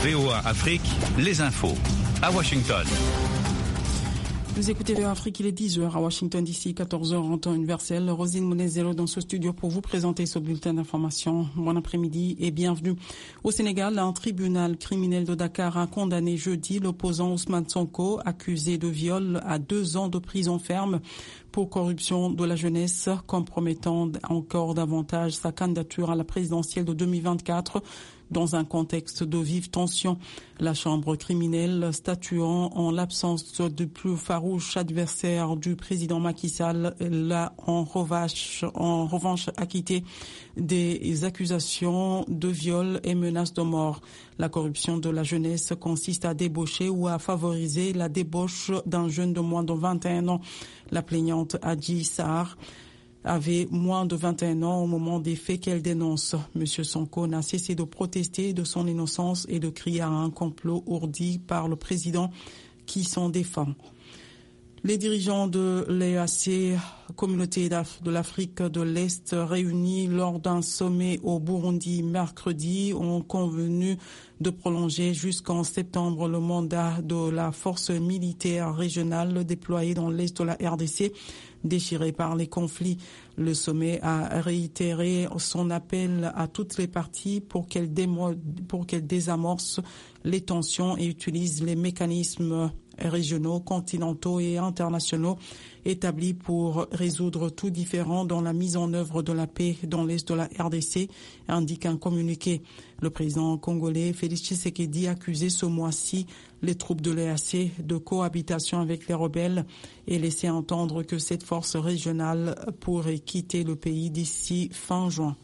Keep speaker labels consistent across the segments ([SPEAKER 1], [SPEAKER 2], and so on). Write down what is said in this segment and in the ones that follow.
[SPEAKER 1] VOA Afrique, les infos. À Washington.
[SPEAKER 2] Vous écoutez VOA Afrique, il est 10h à Washington DC, 14h en temps universel. Rosine Monezero dans ce studio pour vous présenter ce bulletin d'information. Bon après-midi et bienvenue. Au Sénégal, un tribunal criminel de Dakar a condamné jeudi l'opposant Ousmane Sonko, accusé de viol à 2 ans de prison ferme pour corruption de la jeunesse, compromettant encore davantage sa candidature à la présidentielle de 2024. Dans un contexte de vive tension, la chambre criminelle statuant en l'absence du plus farouche adversaire du président Macky Sall l'a en revanche acquitté des accusations de viol et menaces de mort. La corruption de la jeunesse consiste à débaucher ou à favoriser la débauche d'un jeune de moins de 21 ans. La plaignante Adji Sarr avait moins de 21 ans au moment des faits qu'elle dénonce. Monsieur Sonko n'a cessé de protester de son innocence et de crier à un complot ourdi par le président qui s'en défend. Les dirigeants de l'EAC, Communauté de l'Afrique de l'Est, réunis lors d'un sommet au Burundi mercredi, ont convenu de prolonger jusqu'en septembre le mandat de la force militaire régionale déployée dans l'Est de la RDC, déchirée par les conflits. Le sommet a réitéré son appel à toutes les parties pour qu'elles désamorcent les tensions et utilisent les mécanismes régionaux, continentaux et internationaux établis pour résoudre tout différend dans la mise en œuvre de la paix dans l'Est de la RDC, indique un communiqué. Le président congolais Félix Tshisekedi a accusé ce mois-ci les troupes de l'EAC de cohabitation avec les rebelles et laissé entendre que cette force régionale pourrait quitter le pays d'ici fin juin.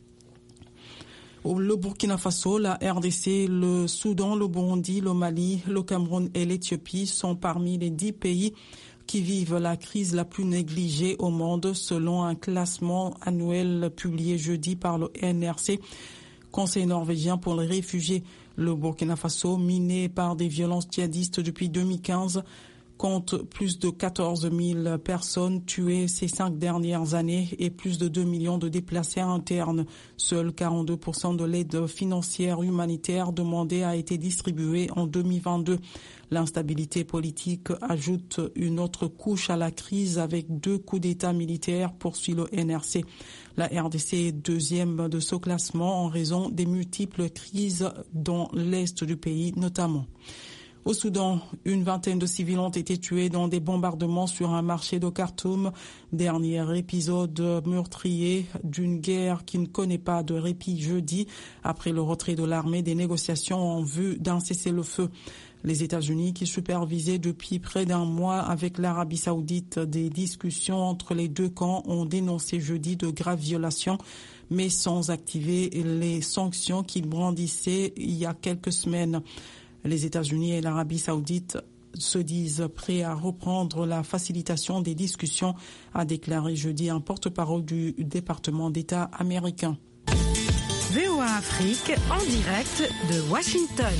[SPEAKER 2] Le Burkina Faso, la RDC, le Soudan, le Burundi, le Mali, le Cameroun et l'Éthiopie sont parmi les 10 pays qui vivent la crise la plus négligée au monde selon un classement annuel publié jeudi par le NRC, Conseil norvégien pour les réfugiés. Le Burkina Faso, miné par des violences djihadistes depuis 2015, compte plus de 14 000 personnes tuées ces 5 dernières années et plus de 2 millions de déplacés internes. Seuls 42% de l'aide financière humanitaire demandée a été distribuée en 2022. L'instabilité politique ajoute une autre couche à la crise avec 2 coups d'État militaires, poursuit le NRC. La RDC est deuxième de ce classement en raison des multiples crises dans l'est du pays notamment. Au Soudan, une vingtaine de civils ont été tués dans des bombardements sur un marché de Khartoum. Dernier épisode meurtrier d'une guerre qui ne connaît pas de répit jeudi, après le retrait de l'armée des négociations en vue d'un cessez-le-feu. Les États-Unis, qui supervisaient depuis près d'un mois avec l'Arabie saoudite des discussions entre les deux camps, ont dénoncé jeudi de graves violations, mais sans activer les sanctions qu'ils brandissaient il y a quelques semaines. Les États-Unis et l'Arabie saoudite se disent prêts à reprendre la facilitation des discussions, a déclaré jeudi un porte-parole du département d'État américain.
[SPEAKER 3] VOA Afrique en direct de Washington.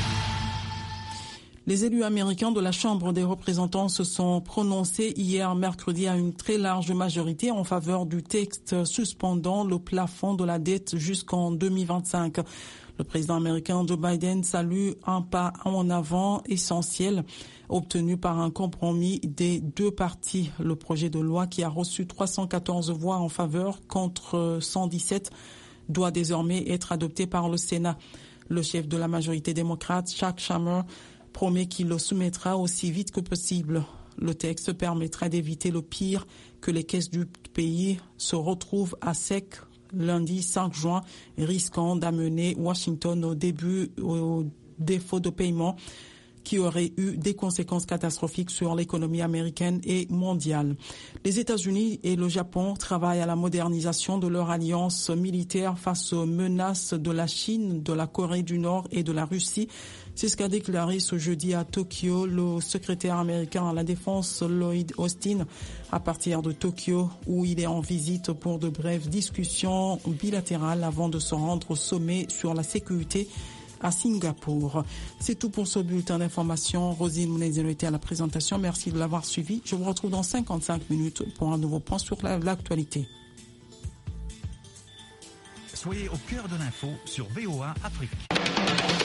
[SPEAKER 2] Les élus américains de la Chambre des représentants se sont prononcés hier mercredi à une très large majorité en faveur du texte suspendant le plafond de la dette jusqu'en 2025. Le président américain Joe Biden salue un pas en avant essentiel obtenu par un compromis des 2 partis. Le projet de loi qui a reçu 314 voix en faveur contre 117 doit désormais être adopté par le Sénat. Le chef de la majorité démocrate, Chuck Schumer, promet qu'il le soumettra aussi vite que possible. Le texte permettra d'éviter le pire, que les caisses du pays se retrouvent à sec lundi 5 juin, risquant d'amener Washington au défaut de paiement qui aurait eu des conséquences catastrophiques sur l'économie américaine et mondiale. Les États-Unis et le Japon travaillent à la modernisation de leur alliance militaire face aux menaces de la Chine, de la Corée du Nord et de la Russie. C'est ce qu'a déclaré ce jeudi à Tokyo le secrétaire américain à la Défense Lloyd Austin à partir de Tokyo où il est en visite pour de brèves discussions bilatérales avant de se rendre au sommet sur la sécurité à Singapour. C'est tout pour ce bulletin d'information. Rosine Mounezero était à la présentation. Merci de l'avoir suivi. Je vous retrouve dans 55 minutes pour un nouveau point sur l'actualité.
[SPEAKER 1] Soyez au cœur de l'info sur VOA Afrique.